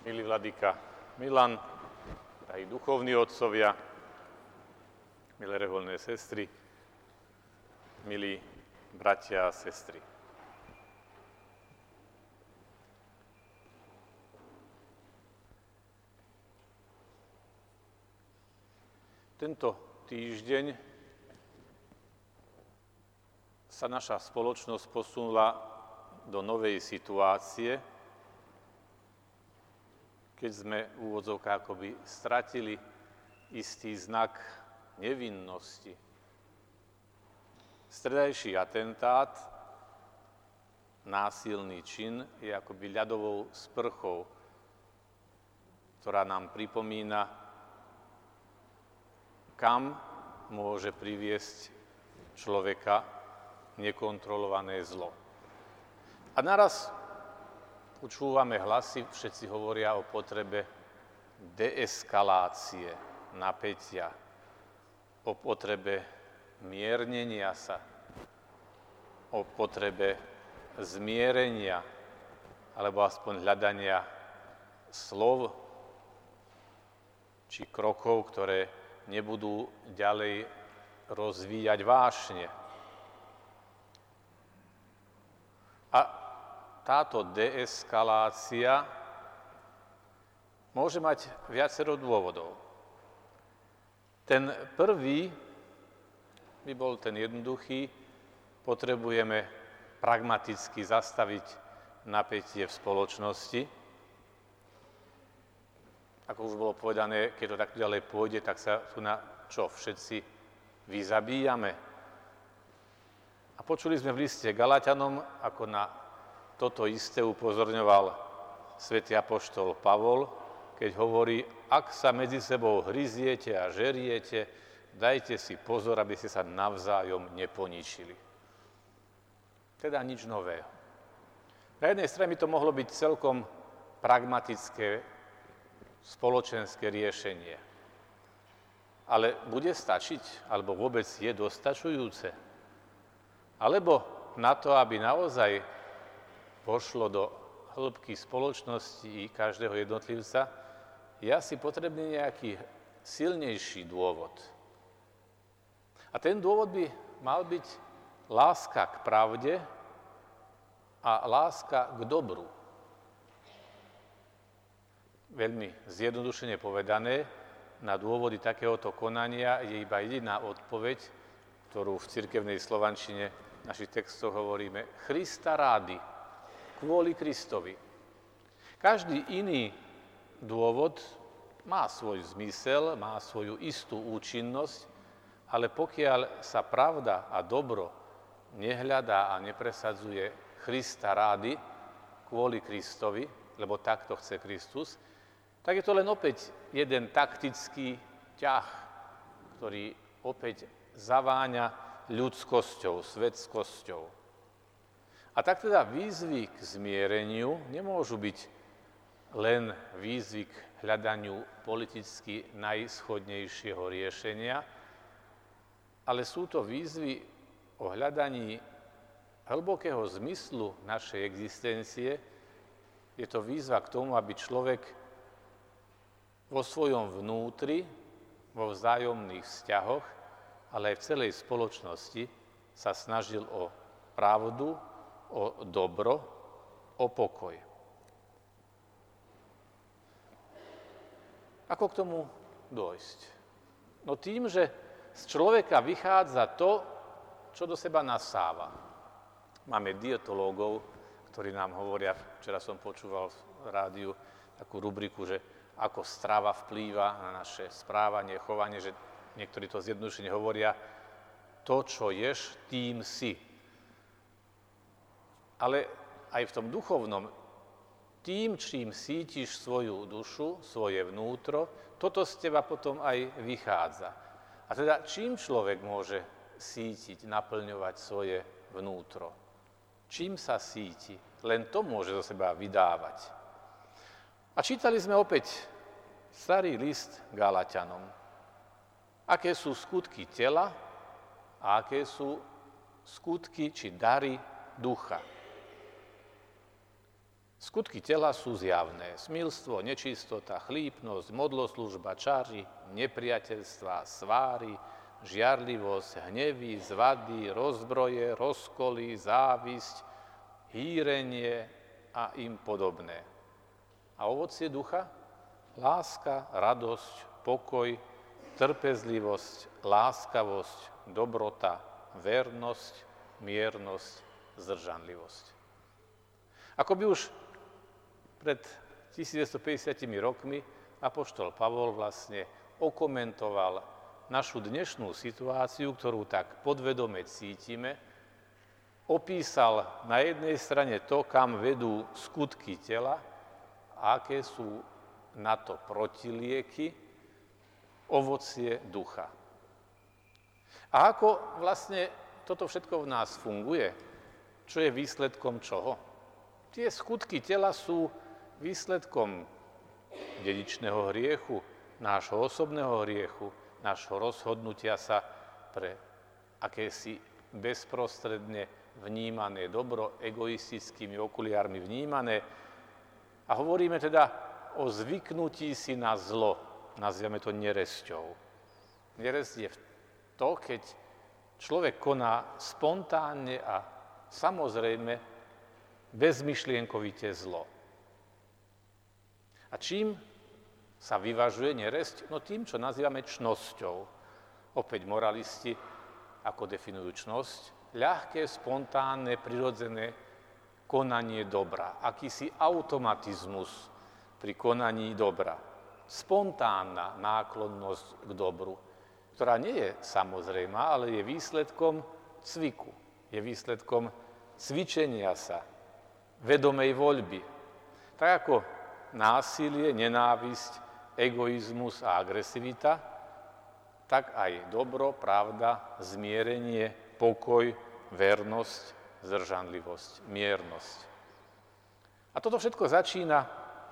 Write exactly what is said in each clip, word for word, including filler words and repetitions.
milý vladyka Milan, drahí duchovní otcovia, milé reholné sestry, milí bratia a sestry. Tento týždeň sa naša spoločnosť posunula do novej situácie, keď sme v úvodzovkách akoby stratili istý znak nevinnosti. Stredajší atentát, násilný čin, je akoby ľadovou sprchou, ktorá nám pripomína, kam môže priviesť človeka nekontrolované zlo. A naraz počúvame hlasy, všetci hovoria o potrebe deeskalácie, napätia, o potrebe miernenia sa, o potrebe zmierenia, alebo aspoň hľadania slov či krokov, ktoré nebudú ďalej rozvíjať vášne. A táto deeskalácia môže mať viacero dôvodov. Ten prvý by bol ten jednoduchý, potrebujeme pragmaticky zastaviť napätie v spoločnosti. Ako už bolo povedané, keď to takto ďalej pôjde, tak sa tu na čo všetci vyzabíjame. A počuli sme v liste Galaťanom, ako na toto isté upozorňoval svätý apoštol Pavol, keď hovorí, ak sa medzi sebou hryziete a žeriete, dajte si pozor, aby ste sa navzájom neponičili. Teda nič nového. Na jednej strane by to mohlo byť celkom pragmatické spoločenské riešenie. Ale bude stačiť? Alebo vôbec je dostačujúce? Alebo na to, aby naozaj vošlo do hĺbky spoločnosti i každého jednotlivca, je asi potrebný nejaký silnejší dôvod. A ten dôvod by mal byť láska k pravde a láska k dobru. Veľmi zjednodušene povedané, na dôvody takéhoto konania je iba jediná odpoveď, ktorú v cirkevnej slovančine v našich textoch hovoríme Christa rádi, kvôli Kristovi. Každý iný dôvod má svoj zmysel, má svoju istú účinnosť, ale pokiaľ sa pravda a dobro nehľadá a nepresadzuje Christa rádi, kvôli Kristovi, lebo takto chce Kristus, tak je to len opäť jeden taktický ťah, ktorý opäť zaváňa ľudskosťou, svetskosťou. A tak teda výzvy k zmiereniu nemôžu byť len výzvy k hľadaniu politicky najschodnejšieho riešenia, ale sú to výzvy o hľadaní hlbokého zmyslu našej existencie. Je to výzva k tomu, aby človek vo svojom vnútri, vo vzájomných vzťahoch, ale aj v celej spoločnosti sa snažil o pravdu, o dobro, o pokoj. Ako k tomu dôjsť? No tým, že z človeka vychádza to, čo do seba nasáva. Máme dietológov, ktorí nám hovoria, včera som počúval v rádiu takú rubriku, že ako strava vplýva na naše správanie, chovanie, že niektorí to zjednodušene hovoria, to, čo ješ, tým si. Ale aj v tom duchovnom, tým, čím sítiš svoju dušu, svoje vnútro, toto z teba potom aj vychádza. A teda čím človek môže sítiť, naplňovať svoje vnútro? Čím sa síti? Len to môže zo seba vydávať. A čítali sme opäť starý list Galaťanom. Aké sú skutky tela a aké sú skutky či dary ducha. Skutky tela sú zjavné. Smilstvo, nečistota, chlípnosť, modloslužba, čary, nepriateľstva, sváry, žiarlivosť, hnevy, zvady, rozbroje, rozkoly, závisť, hýrenie a im podobné. A ovocie ducha? Láska, radosť, pokoj, trpezlivosť, láskavosť, dobrota, vernosť, miernosť, zdržanlivosť. Ako by už pred tisícdeväťstopäťdesiatimi rokmi apoštol Pavol vlastne okomentoval našu dnešnú situáciu, ktorú tak podvedome cítime, opísal na jednej strane to, kam vedú skutky tela a aké sú na to protilieky, ovocie ducha. A ako vlastne toto všetko v nás funguje? Čo je výsledkom čoho? Tie skutky tela sú výsledkom dedičného hriechu, nášho osobného hriechu, nášho rozhodnutia sa pre akési bezprostredne vnímané dobro, egoistickými okuliármi vnímané. A hovoríme teda o zvyknutí si na zlo, nazývame to neresťou. Neresť je to, keď človek koná spontánne a samozrejme bezmyšlienkovite zlo. A čím sa vyvažuje neresť? No tým, čo nazývame čnosťou. Opäť moralisti, ako definujú čnosť, ľahké, spontánne, prirodzené konanie dobra. Akýsi automatizmus pri konaní dobra. Spontánna náklonnosť k dobru, ktorá nie je samozrejmá, ale je výsledkom cviku. Je výsledkom cvičenia sa, vedomej voľby. Tak ako násilie, nenávisť, egoizmus a agresivita, tak aj dobro, pravda, zmierenie, pokoj, vernosť, zdržanlivosť, miernosť. A toto všetko začína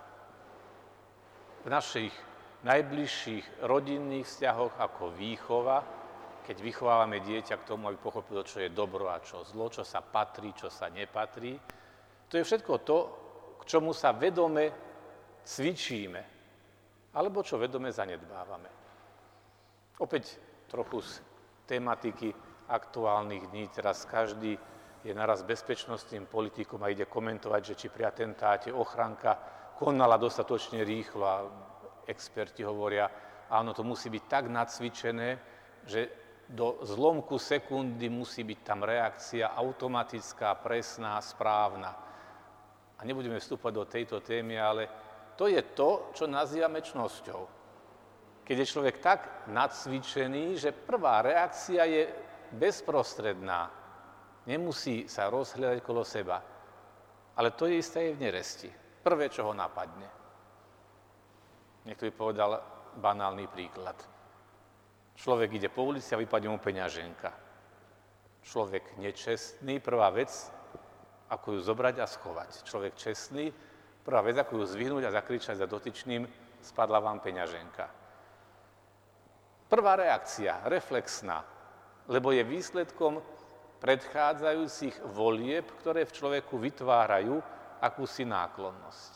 v našich najbližších rodinných vzťahoch ako výchova, keď vychovávame dieťa k tomu, aby pochopilo, čo je dobro a čo zlo, čo sa patrí, čo sa nepatrí. To je všetko to, k čomu sa vedome cvičíme, alebo čo vedome zanedbávame. Opäť trochu z tematiky aktuálnych dní, teraz každý je naraz bezpečnostným politikom a ide komentovať, že či pri atentáte ochranka konala dostatočne rýchlo a experti hovoria, áno, to musí byť tak nacvičené, že do zlomku sekundy musí byť tam reakcia automatická, presná, správna. A nebudeme vstúpať do tejto témy, ale to je to, čo nazývame čnosťou. Keď je človek tak nacvičený, že prvá reakcia je bezprostredná. Nemusí sa rozhľadať kolo seba. Ale to je isté aj v neresti. Prvé, čo ho napadne. Niekto by povedal banálny príklad. Človek ide po ulici a vypadne mu peňaženka. Človek nečestný, prvá vec, ako ju zobrať a schovať. Človek čestný, prvá vec, ako ju zvihnúť a zakričať za dotyčným, spadla vám peňaženka. Prvá reakcia, reflexná, lebo je výsledkom predchádzajúcich volieb, ktoré v človeku vytvárajú akúsi náklonnosť.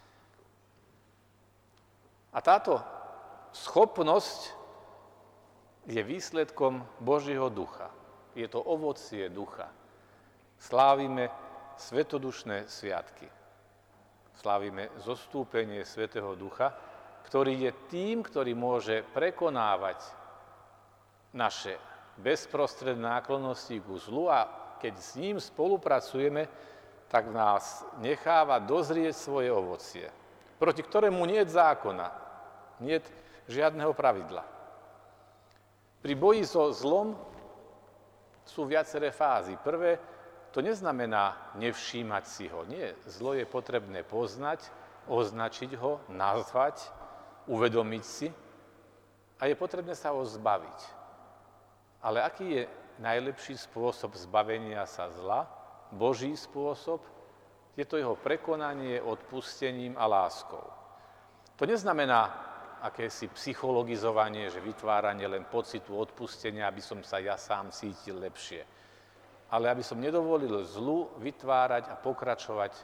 A táto schopnosť je výsledkom Božieho ducha. Je to ovocie ducha. Slávime svetodušné sviatky. Slávime zostúpenie Svätého Ducha, ktorý je tým, ktorý môže prekonávať naše bezprostredné náklonnosti ku zlu a keď s ním spolupracujeme, tak nás necháva dozrieť svoje ovocie, proti ktorému nie je zákona, nie je žiadneho pravidla. Pri boji so zlom sú viaceré fázy. Prvé, to neznamená nevšímať si ho. Nie, zlo je potrebné poznať, označiť ho, nazvať, uvedomiť si a je potrebné sa ho zbaviť. Ale aký je najlepší spôsob zbavenia sa zla? Boží spôsob? Je to jeho prekonanie odpustením a láskou. To neznamená akési psychologizovanie, že vytváranie len pocitu odpustenia, aby som sa ja sám cítil lepšie. Ale aby som nedovolil zlu vytvárať a pokračovať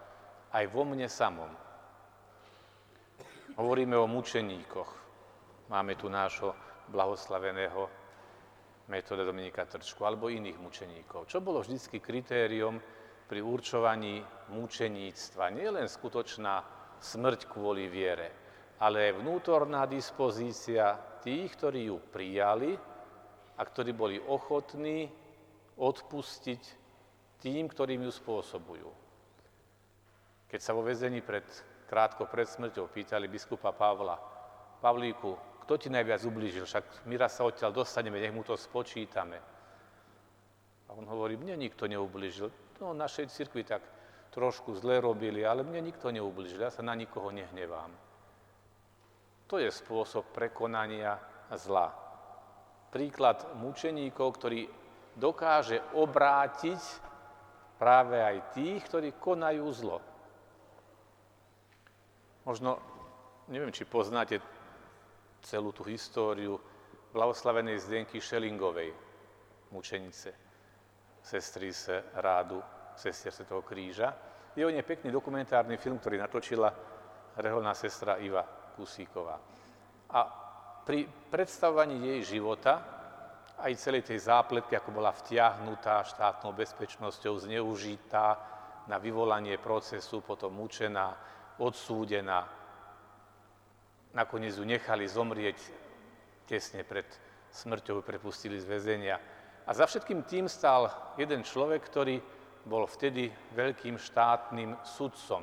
aj vo mne samom. Hovoríme o mučeníkoch. Máme tu nášho blahoslaveného Metoda Dominika Trčku alebo iných mučeníkov. Čo bolo vždycky kritérium pri určovaní mučeníctva? Nie len skutočná smrť kvôli viere, ale aj vnútorná dispozícia tých, ktorí ju prijali a ktorí boli ochotní odpustiť tým, ktorým ju spôsobujú. Keď sa vo väzení pred, krátko pred smrťou pýtali biskupa Pavla: Pavlíku, kto ti najviac ublížil? Však my raz sa odtiaľ dostaneme, nech mu to spočítame. A on hovorí: mne nikto neublížil. No, našej cirkvi tak trošku zle robili, ale mne nikto neublížil. Ja sa na nikoho nehnevám. To je spôsob prekonania zla. Príklad mučeníkov, ktorý dokáže obrátiť práve aj tých, ktorí konajú zlo. Možno, neviem, či poznáte celú tú históriu blahoslavenej Zdenky Šelingovej, mučenice, sestry z rádu Sestier Svätého Kríža. Je o nej pekný dokumentárny film, ktorý natočila reholná sestra Iva Kusíková. A pri predstavovaní jej života, aj celej tej zápletky, ako bola vtiahnutá štátnou bezpečnosťou, zneužitá na vyvolanie procesu, potom mučená, odsúdená. Nakoniec ju nechali zomrieť tesne pred smrťou, prepustili z väzenia. A za všetkým tým stál jeden človek, ktorý bol vtedy veľkým štátnym sudcom.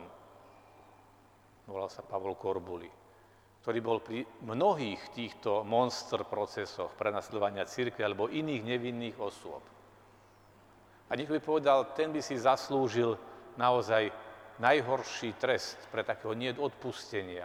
Volal sa Pavol Korbuli, ktorý bol pri mnohých týchto monster procesoch prenasledovania cirkvi alebo iných nevinných osôb. A niekto by povedal, ten by si zaslúžil naozaj najhorší trest pre takého neodpustenia.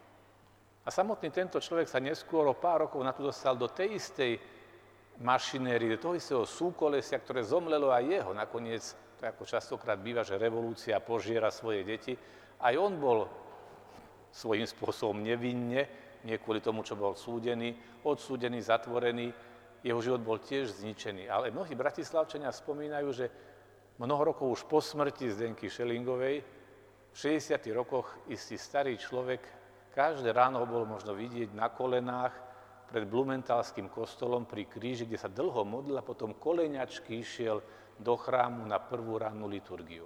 A samotný tento človek sa neskôr o pár rokov na to dostal do tej istej mašinérie, do toho istého súkolesia, ktoré zomlelo aj jeho. Nakoniec, to ako častokrát býva, že revolúcia požiera svoje deti. Aj on bol svojím spôsobom nevinne, nie kvôli tomu, čo bol súdený, odsúdený, zatvorený, jeho život bol tiež zničený. Ale mnohí bratislavčania spomínajú, že mnoho rokov už po smrti Zdenky Šelingovej, v šesťdesiatych rokoch istý starý človek každé ráno bol možno vidieť na kolenách pred Blumentalským kostolom pri kríži, kde sa dlho modlil a potom koleňačky išiel do chrámu na prvú rannú liturgiu.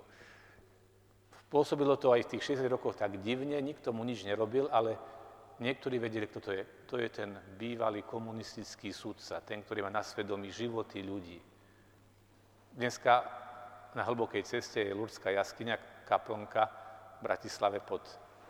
Pôsobilo to aj v tých šesťdesiatych rokoch tak divne, nikto mu nič nerobil, ale niektorí vedeli, kto to je. To je ten bývalý komunistický sudca, ten, ktorý má na svedomí životy ľudí. Dneska na Hlbokej ceste je Lurdská jaskyňa, kaplnka v Bratislave pod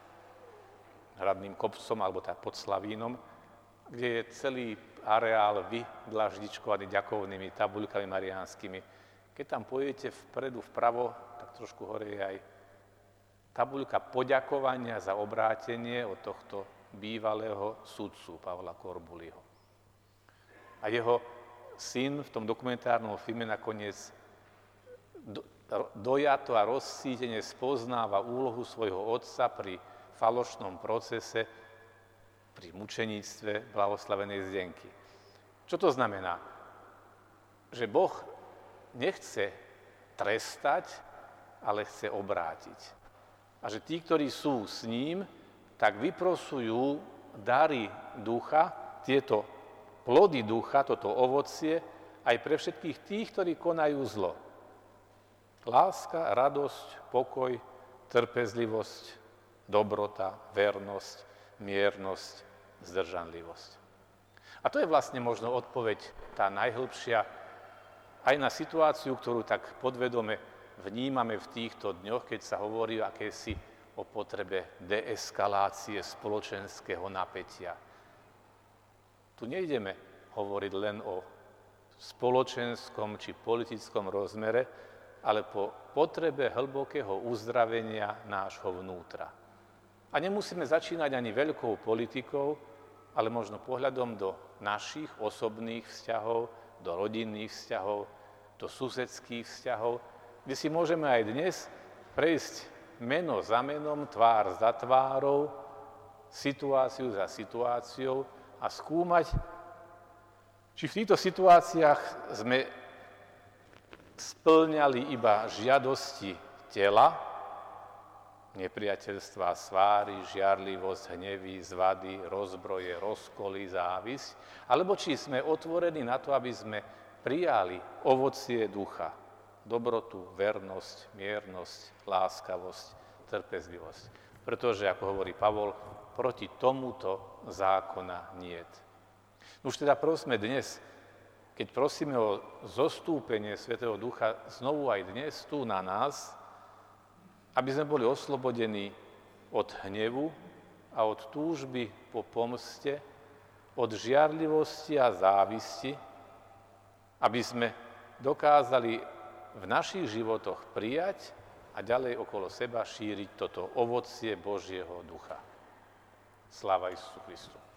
Hradným kopcom, alebo tak pod Slavínom, kde je celý areál vydlaždičkovaný ďakovnými tabuľkami mariánskymi. Keď tam pôjdete vpredu, vpravo, tak trošku hore je aj tabuľka poďakovania za obrátenie od tohto bývalého sudcu Pavla Korbuliho. A jeho syn v tom dokumentárnom filme nakoniec do, dojato a rozcítene spoznáva úlohu svojho otca pri falošnom procese, pri mučeníctve blahoslavenej Zdenky. Čo to znamená? Že Boh nechce trestať, ale chce obrátiť. A že tí, ktorí sú s ním, tak vyprosujú dary ducha, tieto plody ducha, toto ovocie, aj pre všetkých tých, ktorí konajú zlo. Láska, radosť, pokoj, trpezlivosť, dobrota, vernosť, miernosť, zdržanlivosť. A to je vlastne možno odpoveď tá najhlbšia aj na situáciu, ktorú tak podvedome vnímame v týchto dňoch, keď sa hovorí o akési o potrebe deeskalácie spoločenského napätia. Tu nejdeme hovoriť len o spoločenskom či politickom rozmere, ale po potrebe hlbokého uzdravenia nášho vnútra. A nemusíme začínať ani veľkou politikou, ale možno pohľadom do našich osobných vzťahov, do rodinných vzťahov, do susedských vzťahov, kde si môžeme aj dnes prejsť meno za menom, tvár za tvárou, situáciu za situáciou a skúmať, či v týchto situáciách sme spĺňali iba žiadosti tela, nepriateľstva, sváry, žiarlivosť, hnevy, zvady, rozbroje, rozkoly, závisť, alebo či sme otvorení na to, aby sme prijali ovocie ducha, dobrotu, vernosť, miernosť, láskavosť, trpezlivosť. Pretože, ako hovorí Pavol, proti tomuto zákona niet. Už teda prosme dnes, keď prosíme o zostúpenie Svätého Ducha znovu aj dnes tu na nás, aby sme boli oslobodení od hnevu a od túžby po pomste, od žiarlivosti a závisti, aby sme dokázali v našich životoch prijať a ďalej okolo seba šíriť toto ovocie Božieho ducha. Sláva Isusu Kristu.